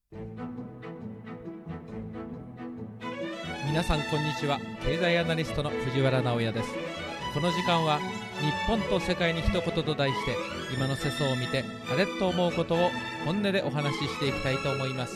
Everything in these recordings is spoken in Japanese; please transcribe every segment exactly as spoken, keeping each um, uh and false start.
皆さんこんにちは。経済アナリストの藤原直也です。この時間は日本と世界に一言と題して、今の世相を見てあれと思うことを本音でお話ししていきたいと思います。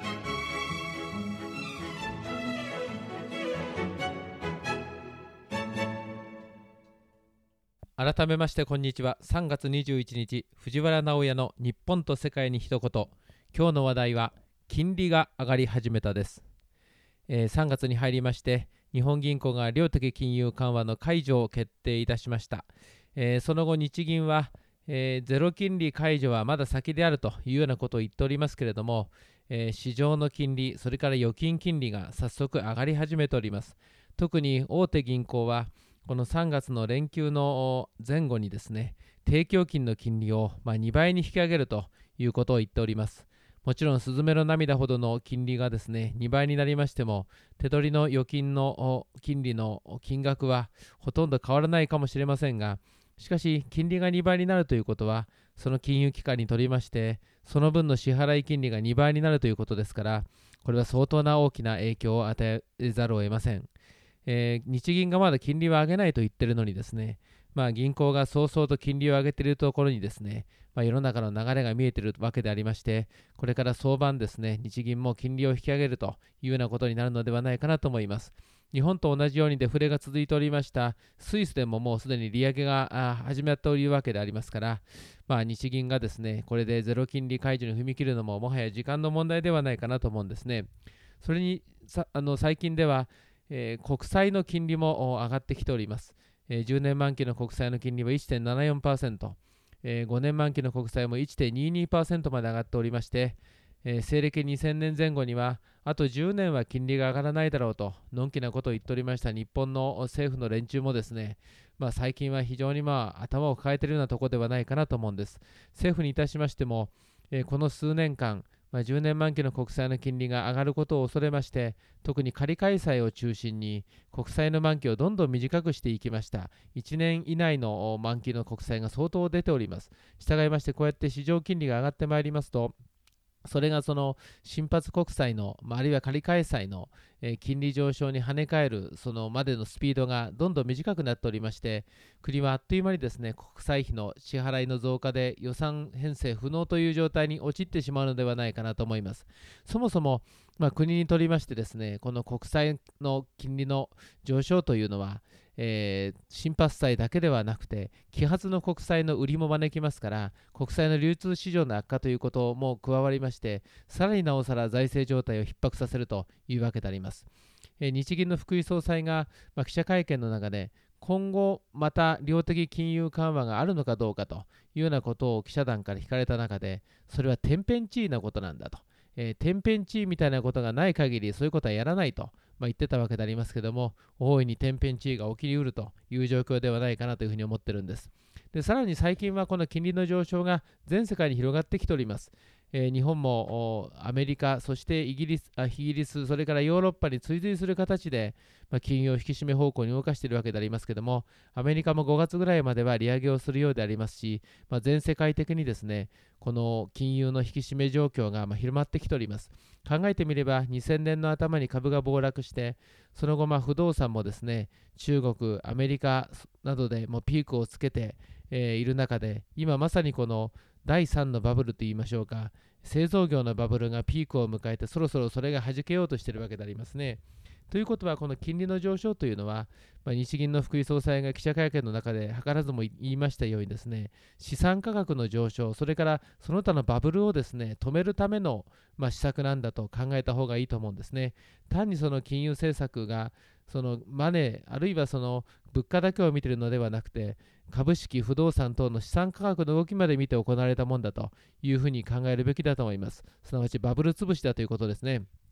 改めましてこんにちは。さんがつにじゅういちにち、藤原直也の日本と世界に一言。今日の話題は金利が上がり始めたです。えー、さんがつに入りまして、日本銀行が量的金融緩和の解除を決定いたしました。えー、その後日銀は、えー、ゼロ金利解除はまだ先であるというようなことを言っておりますけれども、えー、市場の金利、それから預金金利が早速上がり始めております。特に大手銀行はこのさんがつの連休の前後にですね、定期預金の金利をまあにばいに引き上げるということを言っております。もちろんスズメの涙ほどの金利がですねにばいになりましても、手取りの預金の金利の金額はほとんど変わらないかもしれませんが、しかし金利がにばいになるということは、その金融機関にとりましてその分の支払い金利がにばいになるということですから、これは相当な大きな影響を与えざるを得ません。えー、日銀がまだ金利を上げないと言っているのにですね、まあ、銀行が早々と金利を上げているところにですね、まあ、世の中の流れが見えているわけでありまして、これから早晩ですね、日銀も金利を引き上げるというようなことになるのではないかなと思います。日本と同じようにデフレが続いておりましたスイスでももうすでに利上げが始まっておるわけでありますから、まあ、日銀がですね、これでゼロ金利解除に踏み切るのももはや時間の問題ではないかなと思うんですね。それにさあの最近では、えー、国債の金利も上がってきております。えー、じゅうねん満期の国債の金利は いってんななよんパーセント、えー、ごねん満期の国債も いってんににパーセント まで上がっておりまして、えー、西暦にせんねんぜん後にはあとじゅうねんは金利が上がらないだろうとのんきなことを言っておりました日本の政府の連中もですね、まあ、最近は非常にまあ頭を抱えているようなところではないかなと思うんです。政府にいたしましても、えー、この数年間まあ、じゅうねん満期の国債の金利が上がることを恐れまして、特に仮開催を中心に国債の満期をどんどん短くしていきました。いちねん以内の満期の国債が相当出ております。したがいまして、こうやって市場金利が上がってまいりますと、それがその新発国債の、あるいは仮開催の、えー、金利上昇に跳ね返るそのまでのスピードがどんどん短くなっておりまして、国はあっという間にですね、国債費の支払いの増加で予算編成不能という状態に陥ってしまうのではないかなと思います。そもそも、まあ、国にとりましてですね、この国債の金利の上昇というのは、えー、新発債だけではなくて期発の国債の売りも招きますから、国債の流通市場の悪化ということも加わりまして、さらになおさら財政状態を逼迫させるというわけであります。えー、日銀の福井総裁が、まあ、記者会見の中で、今後また量的金融緩和があるのかどうかというようなことを記者団から聞かれた中で、それは天変地異なことなんだと、えー、天変地異みたいなことがない限りそういうことはやらないと、まあ、言ってたわけでありますけども、大いに天変地異が起きりうるという状況ではないかなというふうに思ってるんです。で、さらに最近はこの金利の上昇が全世界に広がってきております。えー、日本もアメリカ、そしてイギリス、あイギリス、それからヨーロッパに追随する形で、まあ、金融引き締め方向に動かしているわけでありますけども、アメリカもごがつぐらいまでは利上げをするようでありますし、まあ、全世界的にですね、この金融の引き締め状況がまあ広まってきております。考えてみればにせんねんの頭に株が暴落して、その後まあ不動産もですね、中国、アメリカなどでもピークをつけて、えー、いる中で、今まさにこのだいさんのバブルといいましょうか、製造業のバブルがピークを迎えて、そろそろそれが弾けようとしているわけでありますね。ということは、この金利の上昇というのは、まあ、日銀の福井総裁が記者会見の中で図らずも言いましたようにですね、資産価格の上昇、それからその他のバブルをですね止めるための、まあ、施策なんだと考えた方がいいと思うんですね。単にその金融政策がそのマネー、あるいはその物価だけを見ているのではなくて、株式、不動産等の資産価格の動きまで見て行われたものだというふうに考えるべきだと思います。すなわちバブル潰しだということですね。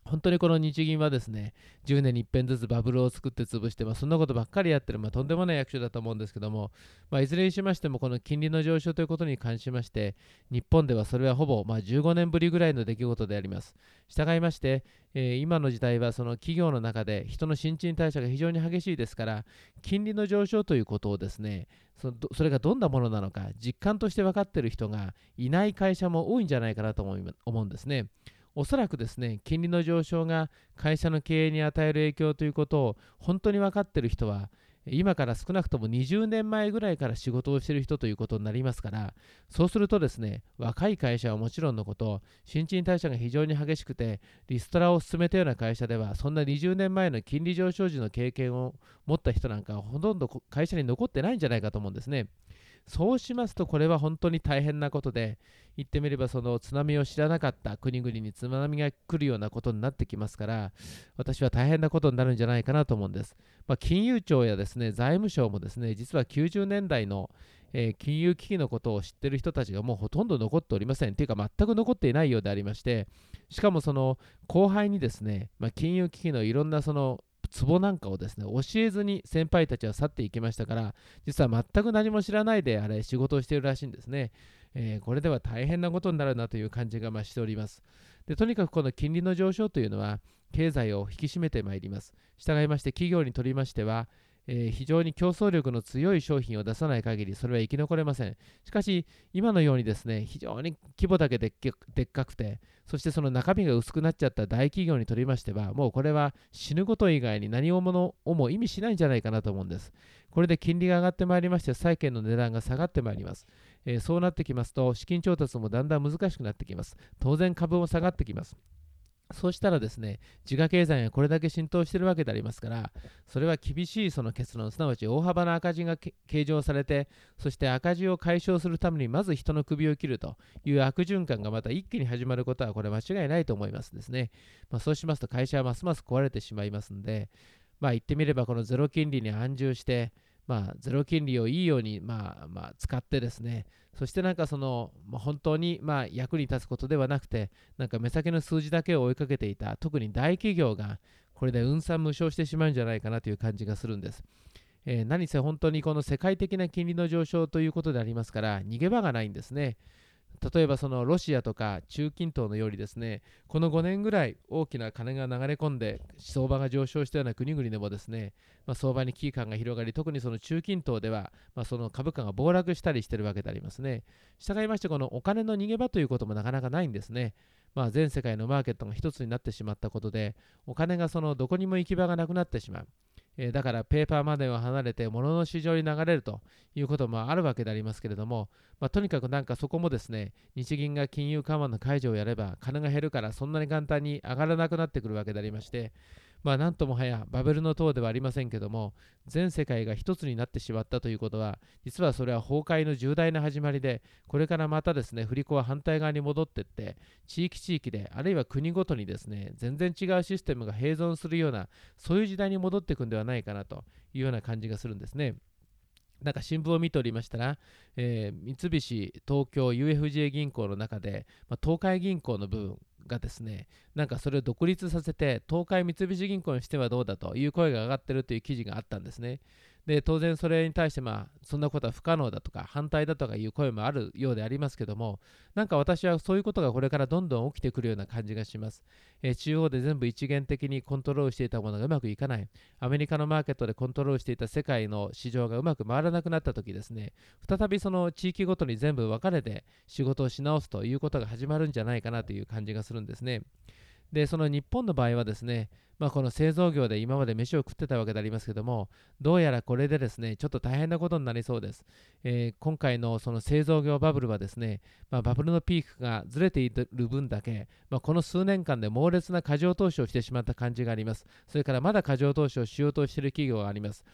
本当にこの日銀はですね、じゅうねんに一遍ずつバブルを作って潰して、まあ、そんなことばっかりやってる、まあ、とんでもない役所だと思うんですけども、まあ、いずれにしましても、この金利の上昇ということに関しまして、日本ではそれはほぼ、まあ、じゅうごねんぶりぐらいの出来事であります。したがいまして、えー今の時代はその企業の中で人の新陳代謝が非常に激しいですから、金利の上昇ということをですね、そのどそれがどんなものなのか、実感として分かっている人がいない会社も多いんじゃないかなと思い思うんですね。おそらくですね、金利の上昇が会社の経営に与える影響ということを本当に分かっている人は、今から少なくともにじゅうねんまえぐらいから仕事をしている人ということになりますから、そうするとですね、若い会社はもちろんのこと、新陳代謝が非常に激しくて、リストラを進めたような会社では、そんなにじゅうねんまえの金利上昇時の経験を持った人なんかはほとんど会社に残ってないんじゃないかと思うんですね。そうしますと、これは本当に大変なことで、言ってみればその津波を知らなかった国々に津波が来るようなことになってきますから、私は大変なことになるんじゃないかなと思うんです。まあ、金融庁やですね、財務省もですね、実はきゅうじゅうねんだいの、えー金融危機のことを知っている人たちがもうほとんど残っておりません。というか、全く残っていないようでありまして、しかもその後輩にですね、まあ、金融危機のいろんなそのツボなんかをですね、教えずに先輩たちは去っていきましたから、実は全く何も知らないであれ仕事をしているらしいんですね。えーこれでは大変なことになるなという感じがまあしております。で、とにかくこの金利の上昇というのは経済を引き締めてまいります。したがいまして企業にとりましては、えー非常に競争力の強い商品を出さない限りそれは生き残れません。しかし今のようにですね、非常に規模だけでっけでっかくて、そしてその中身が薄くなっちゃった大企業にとりましては、もうこれは死ぬこと以外に何をものをも意味しないんじゃないかなと思うんです。これで金利が上がってまいりまして、債券の値段が下がってまいります。えーそうなってきますと、資金調達もだんだん難しくなってきます。当然株も下がってきます。そうしたらですね、自家経済がこれだけ浸透しているわけでありますから、それは厳しいその結論、すなわち大幅な赤字が計上されて、そして赤字を解消するためにまず人の首を切るという悪循環がまた一気に始まることはこれ間違いないと思いますですね。まあ、そうしますと会社はますます壊れてしまいますので、まあ言ってみればこのゼロ金利に安住して、まあ、ゼロ金利をいいように、まあまあ、使ってですね、そしてなんかその、まあ、本当にまあ役に立つことではなくて、なんか目先の数字だけを追いかけていた、特に大企業がこれで運算無償してしまうんじゃないかなという感じがするんです。えー何せ本当にこの世界的な金利の上昇ということでありますから、逃げ場がないんですね。例えばそのロシアとか中近東のようにですね、このごねんぐらい大きな金が流れ込んで相場が上昇したような国々でもですね、まあ、相場に危機感が広がり、特にその中近東では、まあ、その株価が暴落したりしているわけでありますね。したがいまして、このお金の逃げ場ということもなかなかないんですね。まあ、全世界のマーケットが一つになってしまったことで、お金がそのどこにも行き場がなくなってしまう。えーだからペーパーマネーを離れて物の市場に流れるということもあるわけでありますけれども、まあ、とにかくなんかそこもですね、日銀が金融緩和の解除をやれば金が減るからそんなに簡単に上がらなくなってくるわけでありまして、まあなんともはやバベルの塔ではありませんけども、全世界が一つになってしまったということは、実はそれは崩壊の重大な始まりで、これからまたですね、振り子は反対側に戻っていって、地域地域で、あるいは国ごとにですね、全然違うシステムが併存するような、そういう時代に戻っていくんではないかなというような感じがするんですね。なんか新聞を見ておりましたら、えー三菱東京 ユーエフジェー 銀行の中で、まあ、東海銀行の部分がですね、なんかそれを独立させて、東海三菱銀行にしてはどうだという声が上がっているという記事があったんですね。で、当然それに対して、まあ、そんなことは不可能だとか、反対だとかいう声もあるようでありますけども、なんか私はそういうことがこれからどんどん起きてくるような感じがします。えー中央で全部一元的にコントロールしていたものがうまくいかない。アメリカのマーケットでコントロールしていた世界の市場がうまく回らなくなった時ですね、再びその地域ごとに全部分かれて仕事をし直すということが始まるんじゃないかなという感じがするんですね。で、その日本の場合はですね、まあ、この製造業で今まで飯を食ってたわけでありますけども、どうやらこれでですね、ちょっと大変なことになりそうです。えー今回のその製造業バブルはですね、まあ、バブルのピークがずれている分だけ、まあ、この数年間で猛烈な過剰投資をしてしまった感じがあります。それからまだ過剰投資をしようとしている企業があります。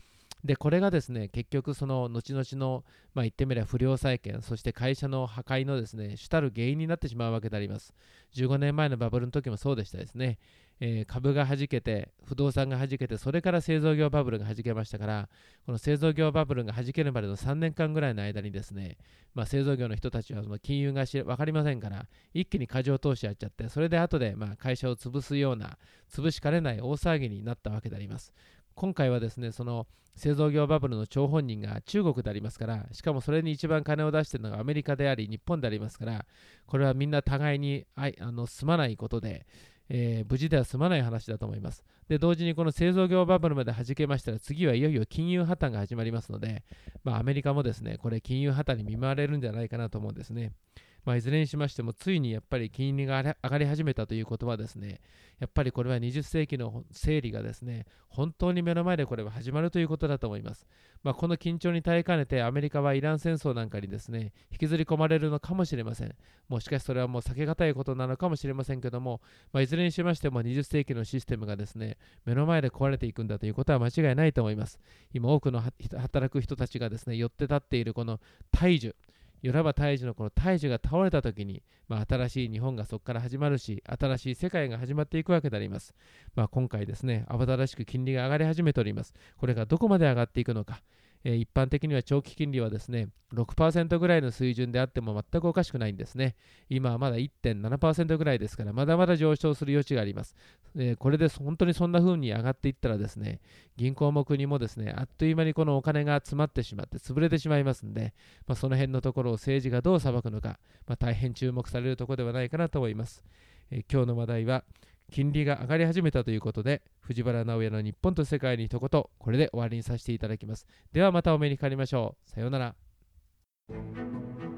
で、これがですね、結局その後々の、まあ、言ってみれば不良債権、そして会社の破壊のですね、主たる原因になってしまうわけであります。じゅうごねんまえのバブルの時もそうでしたですね。えー株が弾けて、不動産が弾けて、それから製造業バブルが弾けましたから、この製造業バブルが弾けるまでのさんねんかんぐらいの間にですね、まあ、製造業の人たちはその金融がし分かりませんから、一気に過剰投資やっちゃって、それで後でまあ会社を潰すような、潰しかねない大騒ぎになったわけであります。今回はですね、その製造業バブルの張本人が中国でありますから、しかもそれに一番金を出しているのがアメリカであり、日本でありますから、これはみんな互いにあいあの済まないことで、えー無事では済まない話だと思います。で、同時にこの製造業バブルまで弾けましたら、次はいよいよ金融破綻が始まりますので、まあ、アメリカもですね、これ金融破綻に見舞われるんじゃないかなと思うんですね。まあ、いずれにしましても、ついにやっぱり金利が上がり始めたということはですね、やっぱりこれはにじゅっ世紀の整理がですね、本当に目の前でこれは始まるということだと思います。まあ、この緊張に耐えかねて、アメリカはイラン戦争なんかにですね、引きずり込まれるのかもしれません。もしかしそれはもう避けがたいことなのかもしれませんけども、まあ、いずれにしましてもにじゅっ世紀のシステムがですね、目の前で壊れていくんだということは間違いないと思います。今、多くの働く人たちがですね、寄って立っているこの大樹、いわば大樹のこの大樹が倒れた時に、まあ、新しい日本がそこから始まるし、新しい世界が始まっていくわけであります。まあ、今回ですね、慌ただしく金利が上がり始めております。これがどこまで上がっていくのか。えー一般的には長期金利はですね、ろくパーセントぐらいの水準であっても全くおかしくないんですね。今はまだ いってんななパーセント ぐらいですから、まだまだ上昇する余地があります。えーこれで本当にそんな風に上がっていったらですね、銀行も国もですね、あっという間にこのお金が詰まってしまって潰れてしまいますんで、まあ、その辺のところを政治がどう裁くのか、まあ、大変注目されるところではないかなと思います。えー今日の話題は、金利が上がり始めたということで、藤原直哉の日本と世界に一言、これで終わりにさせていただきます。ではまたお目にかかりましょう。さようなら。